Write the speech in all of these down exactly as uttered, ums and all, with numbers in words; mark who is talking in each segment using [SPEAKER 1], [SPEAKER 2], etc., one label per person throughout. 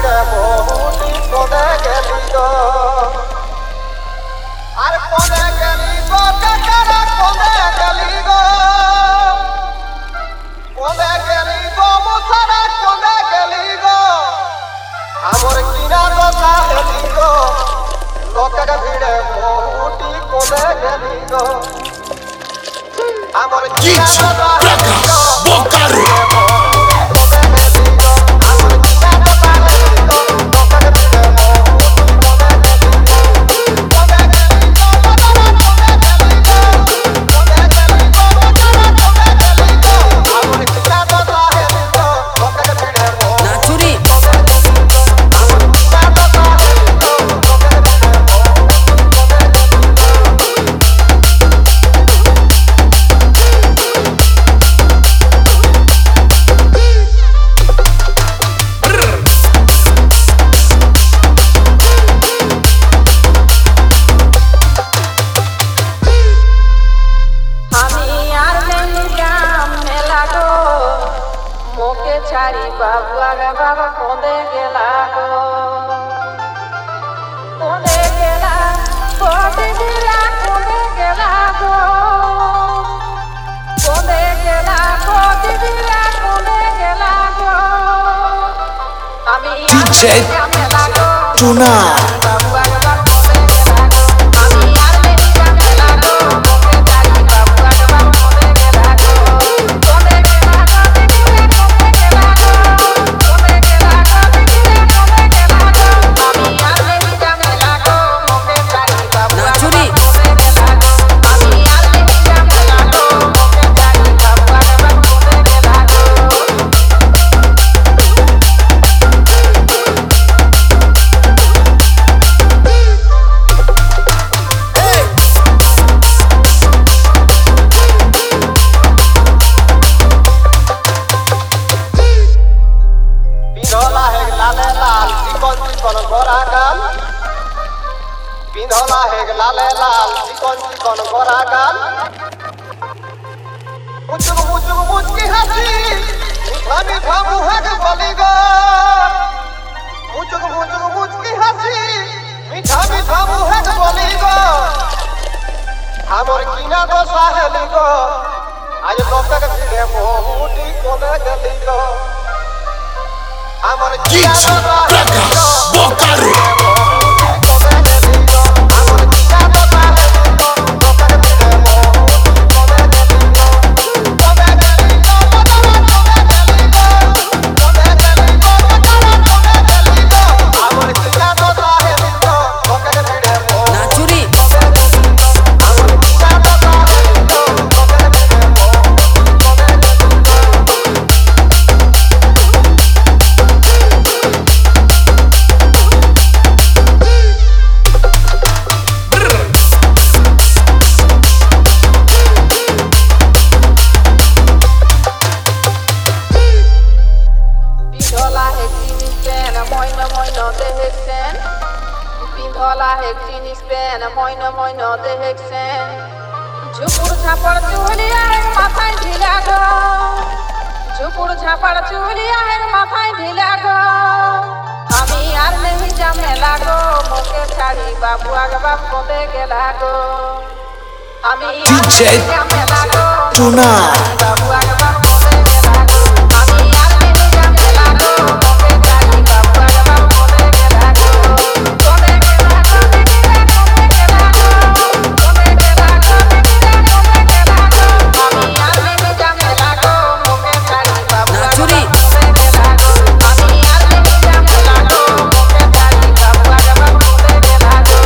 [SPEAKER 1] ভিড়ে বহুটি কোনে গেলি গো আর কোনে গেলি গো কাকারা কোনে গেলি গো কোনে গেলি গো মুসারা কোনে গেলি গো আমার কিনা দশা হেলি গো লোকের ভিড়ে বহুটি কোনে গেলি গো আমার কিনা দশা হেলি গো
[SPEAKER 2] Bocaru
[SPEAKER 3] Chari babua ga baba konde gela go konde gela konde dira konde gela go konde gela konde dira konde gela go ami
[SPEAKER 2] D J Tuna
[SPEAKER 3] babua ga baba konde gela go ami yaar meri jamela go moke chari babua ga baba konde gela go konde gela konde dira
[SPEAKER 1] पिंधला है लाले लाल चिकन चिकन गोरा गाल मुचुक मुचुक मुचकी हंसी मीठा मीठा मुँह के बोली गो मुचुक मुचुक मुचकी हंसी मीठा मीठा मुँह के बोली गो हमर किना दो साहेली गो आज लोग के भीड़े मोहूटी कोने गली गो हमर किना दो साहेली गो
[SPEAKER 2] Bocaru
[SPEAKER 3] Pindola hek jinis pen moino moino de heksen Jupur jhapar chuliya ek mathay dhila go Jupur jhapar chuliya ek mathay dhila go Ami ar nahi jamela go moke chhadi babua ga bab konde gela go Ami ar nahi jamela go
[SPEAKER 2] Tuna
[SPEAKER 3] babua ga bab konde gela go Ami ar nahi jamela go moke chhadi babua ga bab konde gela go Konde gela konde gela konde gela go Konde gela konde gela konde gela go Ami ar nahi jamela go moke chhadi babua ga bab konde gela go Ami ar nahi jamela go moke chhadi babua ga bab konde gela go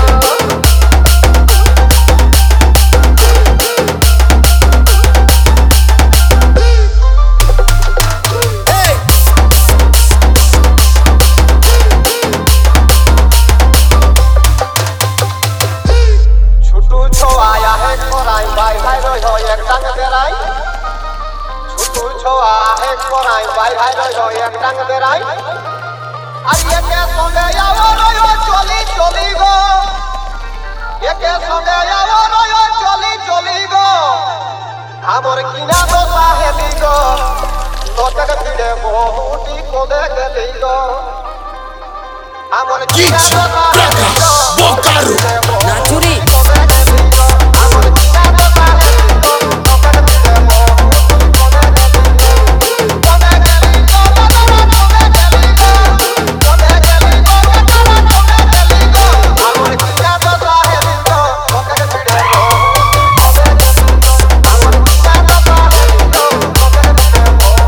[SPEAKER 1] हमर
[SPEAKER 2] Git, Braga, Bocaru.
[SPEAKER 3] Naturi.
[SPEAKER 1] हमर किना तो साहे तो ओकर बिना मोहूटी कोने गली गो कोने गली गो कोने गली गो कोने गली गो हमर किना तो साहे तो ओकर बिना मोहूटी हमर किना तो साहे तो ओकर बिना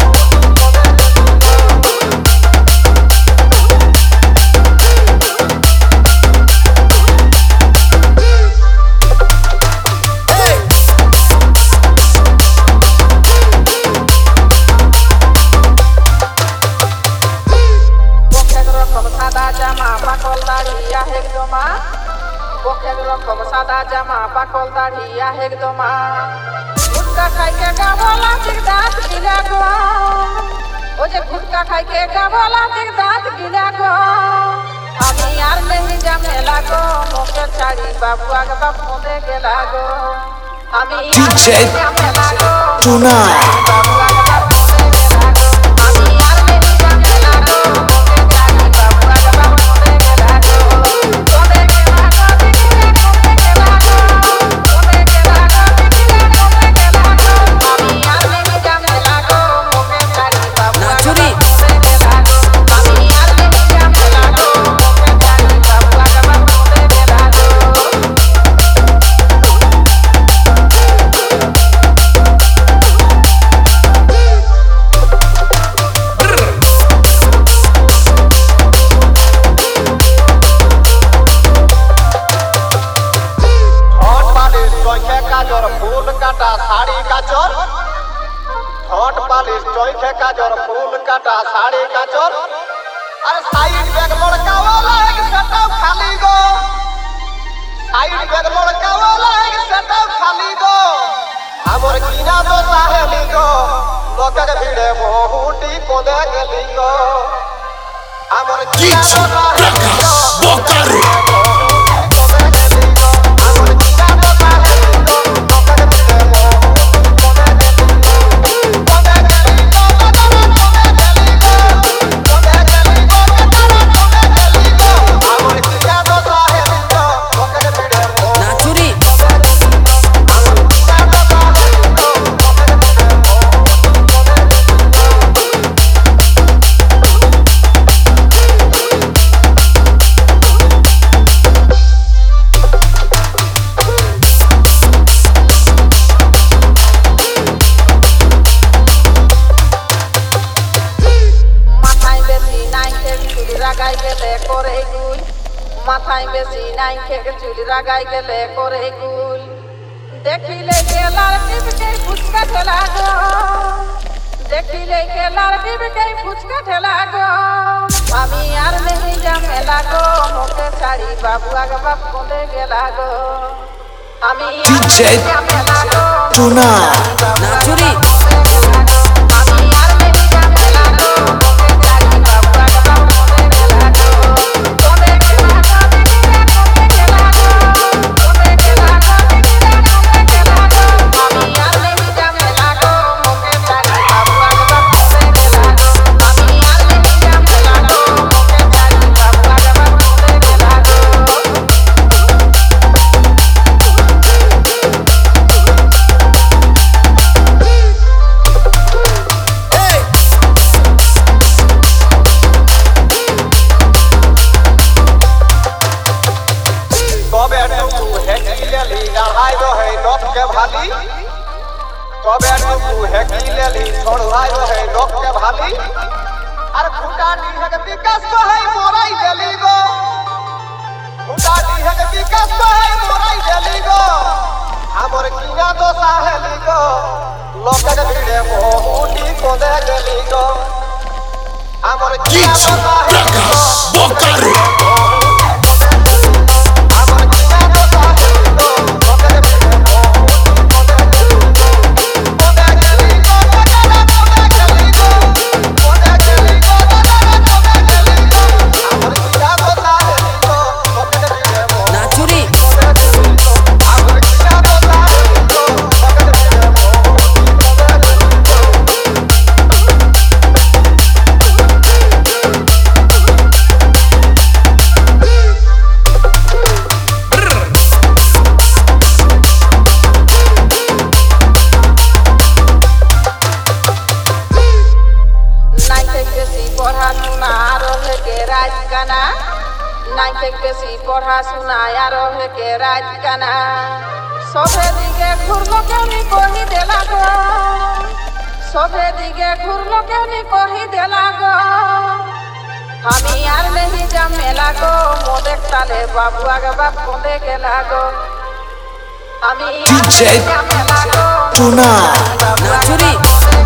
[SPEAKER 3] সাদা জামা পাকল দাড়িয়া হেগদমা বকের রকম সাদা জামা পাকল দাড়িয়া হেগদমা গুটকা খাইকে গাবলা ঠিক দাঁত গিলা গো ও যে গুটকা খাইকে গাবলা ঠিক দাঁত গিলা গো আমি আর নেই জামেলা গো মোকে ছাড়ি বাবু আগে বাপ মনে গেলা গো আমি আর
[SPEAKER 2] D J
[SPEAKER 3] নেই জামেলা গো
[SPEAKER 2] Tonight.
[SPEAKER 3] বাবু আগে বাপ মনে গেলা গো আমি আর নেই জামেলা গো মোকে ছাড়ি বাবু আগে বাপ মনে গেলা গো মনে গেলা গো দিদিরা মনে গেলা গো মনে গেলা গো দিদিরা মনে গেলা গো আমি আর নেই জামেলা গো মোকে ছাড়ি বাবু আগে বাপ মনে গেলা গো আমি আর নেই জামেলা গো মোকে ছাড়ি বাবু আগে বাপ মনে গেলা গো
[SPEAKER 1] हॉट पालिश चोखे काजर फूल काटा साड़ी काचर हॉट पालिश चोखे काजर फूल काटा साड़ी काचर अरे साइड बैग लड़का वाला एक सेटअप खाली गो साइड बैग लड़का वाला एक सेटअप खाली गो हमर कीना तो साहेली गो लोकक भीड़े मोहूटी कोदे गेली गो हमर कीना
[SPEAKER 2] Git,
[SPEAKER 1] तो साहेली
[SPEAKER 2] Braga,
[SPEAKER 1] गो
[SPEAKER 2] Bocaru.
[SPEAKER 3] Naturi. মাথায় বেশি নাই খেক চুলি রাগাই গেলে করে গুল মাথায় বেশি নাই খেক চুলি রাগাই গেলে করে গুল দেখিলে গেলার টিপকে ফুচকা ঠেলা গো দেখিলে গেলার টিপকে ফুচকা ঠেলা গো আমি আর নেই জামেলা গো মোকে ছাড়ি বাবু আগে বাপ কোলে গেলা গো আমি আর
[SPEAKER 2] D J
[SPEAKER 3] নেই জামেলা গো
[SPEAKER 2] Tonight.
[SPEAKER 3] Naturi. আমি আর নেই জামেলা গো মোকে ছাড়ি বাবু আগে বাপ কোলে গেলা গো কোলে গেলা গো দিদিরা কোলে গেলা গো কোলে গেলা গো দিদিরা কোলে গেলা গো আমি আর নেই জামেলা গো মোকে ছাড়ি বাবু আগে বাপ কোলে গেলা গো আমি আর নেই জামেলা গো মোকে ছাড়ি বাবু আগে বাপ কোলে গেলা গো
[SPEAKER 1] तबे तू हेकी लेली गढ़ाई रहे नोक के भाली तबे तू हेकी लेली छोड़वाई रहे नोक के भाली अरे फुटा दी है के विकास को है मोराई देली गो फुटा दी है के विकास को है मोराई देली गो हमर कीना तो साहेली गो लोक के भीड़े मोहूटी को दे गेली गो हमर कीना
[SPEAKER 2] Git,
[SPEAKER 1] तो साहेली
[SPEAKER 2] Braga,
[SPEAKER 1] गो
[SPEAKER 2] Bocaru.
[SPEAKER 1] हमर कीना तो साहेली गो लोक के भीड़े मोहूटी को दे गेली गो कोदे गेली गो कोदे गेली गो कोदे गेली गो कोदे गेली गो हमर कीना तो साहेली गो लोक के भीड़े मोहूटी
[SPEAKER 3] Naturi.
[SPEAKER 1] हमर कीना तो साहेली गो लोक के भीड़े मोहूटी
[SPEAKER 3] নাইন থেকে বেশি পড়াশোনা আর হেকে রাজ কানা সবে দিকে ঘুরলো কেউনি কহি দেলা গো সবে দিকে ঘুরলো কেউনি কহি দেলা গো আমি আর নেহি যা মেলা গো মোদেক তালে বাবু আগে বাপ কোঁদে গেলা গো আমি আর
[SPEAKER 2] D J
[SPEAKER 3] নেহি যা মেলা গো
[SPEAKER 2] Tuna
[SPEAKER 3] বাবু আগে বাপ কোঁদে